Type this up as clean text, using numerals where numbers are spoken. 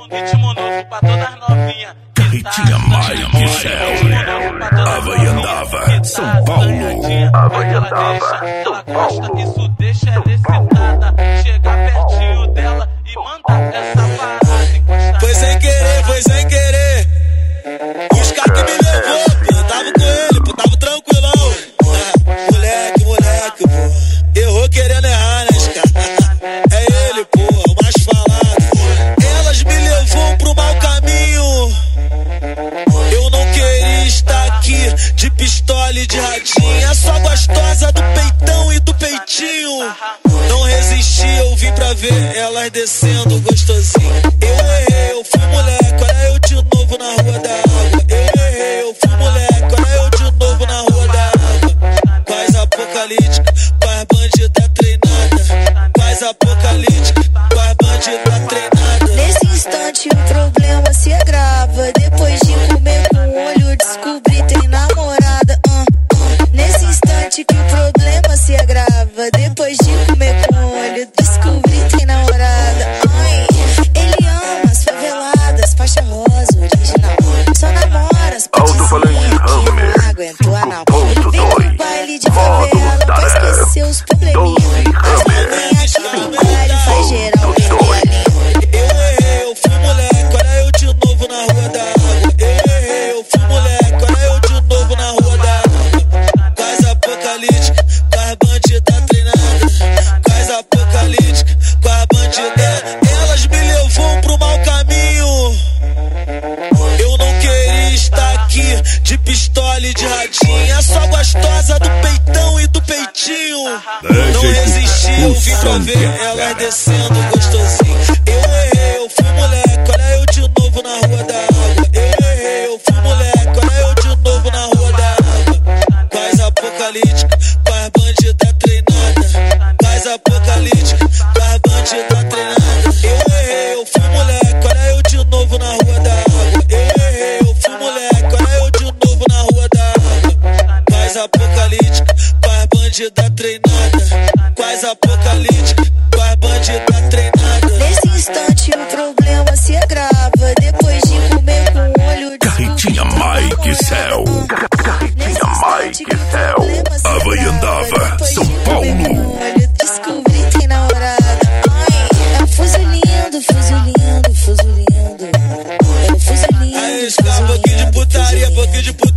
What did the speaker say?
ritmo novo pra todas as novinhas. Carretinha Mike Céu, Havaiandava, São Paulo. Havaiandava, ela gosta, isso deixa ela excitada. Chega pertinho dela e manda essa parada encostada. Foi sem querer. Os caras que me levou, pô, eu tava com ele, pô, tava tranquilão. Moleque, pô, errou querendo errar, né, cara? É ele, pô, o mais falado. Elas me levou pro mau caminho. Eu não queria estar aqui de pistola e de radinha. Só gostosa do peitão e do peitinho. Não resisti, eu vim pra ver elas descendo gostosinho. Eu errei, eu fui moleque, olha eu de novo na rua da água. Eu errei, eu fui moleque, olha eu de novo na rua da água. Quais apocalíptica, quais bandida treinada. Quais apocalíptica, quais bandida treinada. Nesse instante o problema se agrava. Depois de comer com o olho descobri tem namorada. Nesse instante que o problema se agrava. Depois de comer com o olho descobri tem namorada. Ele ama as faveladas, faixa rosa, original. Só namora as patizinhas que não aguentou anal. Vem pro baile de favela pra esquecer os probleminhas. As novinhas aqui no baile faz geral perder a linha. Eu errei, eu fui moleque, olha eu de novo na rua da água. Eu errei, eu fui moleque, olha eu de novo na rua da água. Quais apocalíptica, quais bandida treinada. Quais apocalíptica, quais bandida. Elas me levou pro mau caminho. Eu não queria estar aqui de pistola e de radinha. Só gostosa do peitão e do peitinho. Não resisti, eu vim pra ver elas descendo gostosinho. Eu errei, eu fui moleque, olha eu de novo na rua da água. Eu errei, eu fui moleque, olha eu de novo na rua da água. Quais apocalíptica, quais bandida treinada. Quais apocalíptica, quais bandida treinada. Eu errei, eu fui moleque, olha eu de novo na rua da água. Eu errei, eu fui moleque, olha eu de novo na rua da água. Quais apocalíptica, quais bandida treinada. Quais apocalíptica, quais bandida treinada. Nesse instante o problema se agrava. Depois de comer com o olho Carretinha Mike Céu, Carretinha Mike Céu, Havaiandava, São Paulo. descobri tem namorada. É um fuzilinho, fuzilinho. É um fuzilinho. Aí, escapa, pouquinho de putaria, pouquinho de putaria.